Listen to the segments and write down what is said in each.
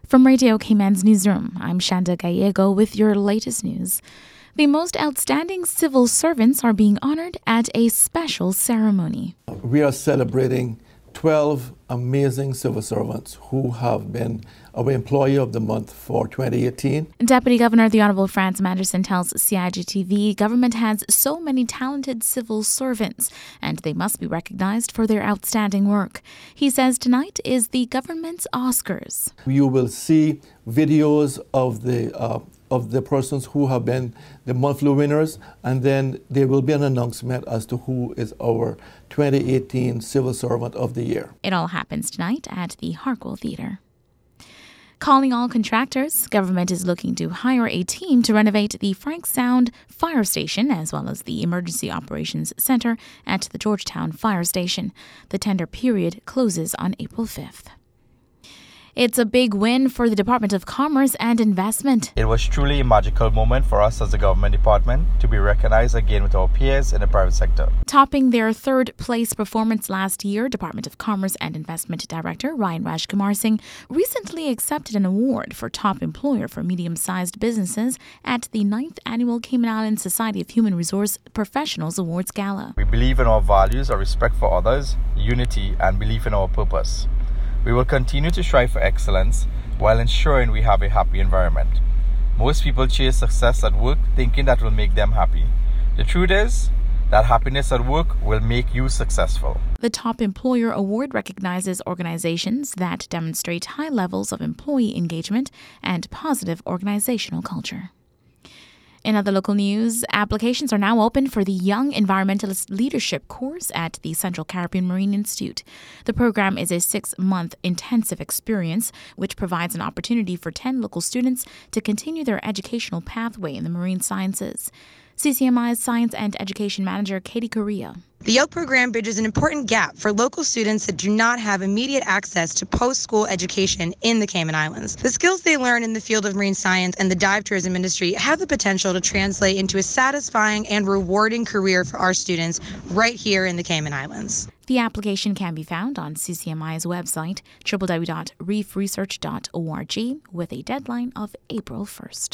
From Radio Cayman's newsroom, I'm Shanda Gallego with your latest news. The most outstanding civil servants are being honored at a special ceremony. We are celebrating 12 amazing civil servants who have been our Employee of the Month for 2018. Deputy Governor the Honourable Franz Manderson tells CIGTV government has so many talented civil servants and they must be recognised for their outstanding work. He says tonight is the government's Oscars. You will see videos of the persons who have been the monthly winners, and then there will be an announcement as to who is our 2018 Civil Servant of the Year. It all happens tonight at the Harkwell Theatre. Calling all contractors, government is looking to hire a team to renovate the Frank Sound Fire Station as well as the Emergency Operations Centre at the Georgetown Fire Station. The tender period closes on April 5th. It's a big win for the Department of Commerce and Investment. It was truly a magical moment for us as a government department to be recognized again with our peers in the private sector. Topping their third place performance last year, Department of Commerce and Investment Director Ryan Rajkumar Singh recently accepted an award for Top Employer for Medium-Sized Businesses at the 9th Annual Cayman Islands Society of Human Resource Professionals Awards Gala. We believe in our values of respect for others, unity, and belief in our purpose. We will continue to strive for excellence while ensuring we have a happy environment. Most people chase success at work thinking that will make them happy. The truth is that happiness at work will make you successful. The Top Employer Award recognizes organizations that demonstrate high levels of employee engagement and positive organizational culture. In other local news, applications are now open for the Young Environmentalist Leadership course at the Central Caribbean Marine Institute. The program is a 6-month intensive experience which provides an opportunity for 10 local students to continue their educational pathway in the marine sciences. CCMI's Science and Education Manager Katie Correa. The YOUNG program bridges an important gap for local students that do not have immediate access to post-school education in the Cayman Islands. The skills they learn in the field of marine science and the dive tourism industry have the potential to translate into a satisfying and rewarding career for our students right here in the Cayman Islands. The application can be found on CCMI's website, www.reefresearch.org, with a deadline of April 1st.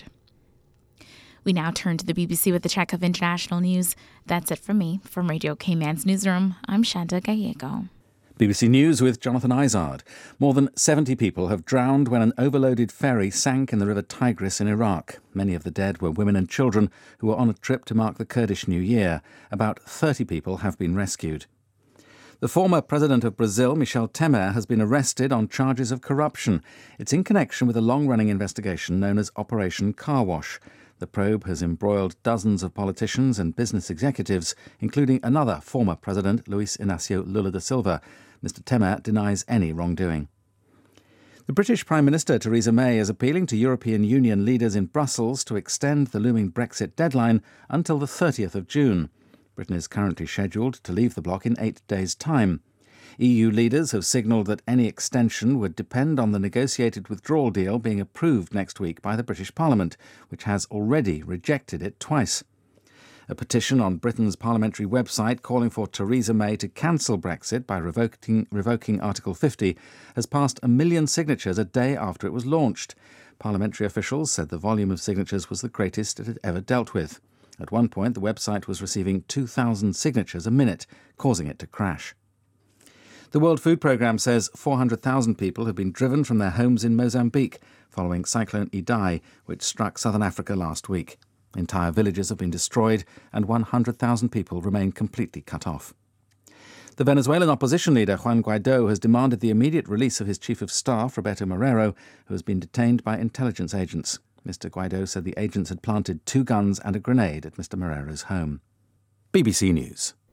We now turn to the BBC with a check of international news. That's it from me. From Radio Cayman's newsroom, I'm Shanda Gallego. BBC News with Jonathan Izard. More than 70 people have drowned when an overloaded ferry sank in the River Tigris in Iraq. Many of the dead were women and children who were on a trip to mark the Kurdish New Year. About 30 people have been rescued. The former president of Brazil, Michel Temer, has been arrested on charges of corruption. It's in connection with a long-running investigation known as Operation Car Wash. The probe has embroiled dozens of politicians and business executives, including another former president, Luis Inácio Lula da Silva. Mr. Temer denies any wrongdoing. The British Prime Minister Theresa May is appealing to European Union leaders in Brussels to extend the looming Brexit deadline until the 30th of June. Britain is currently scheduled to leave the bloc in 8 days' time. EU leaders have signalled that any extension would depend on the negotiated withdrawal deal being approved next week by the British Parliament, which has already rejected it twice. A petition on Britain's parliamentary website calling for Theresa May to cancel Brexit by revoking Article 50 has passed 1 million signatures a day after it was launched. Parliamentary officials said the volume of signatures was the greatest it had ever dealt with. At one point, the website was receiving 2,000 signatures a minute, causing it to crash. The World Food Programme says 400,000 people have been driven from their homes in Mozambique following Cyclone Idai, which struck southern Africa last week. Entire villages have been destroyed and 100,000 people remain completely cut off. The Venezuelan opposition leader Juan Guaidó has demanded the immediate release of his chief of staff, Roberto Marrero, who has been detained by intelligence agents. Mr. Guaidó said the agents had planted 2 guns and a grenade at Mr. Marrero's home. BBC News.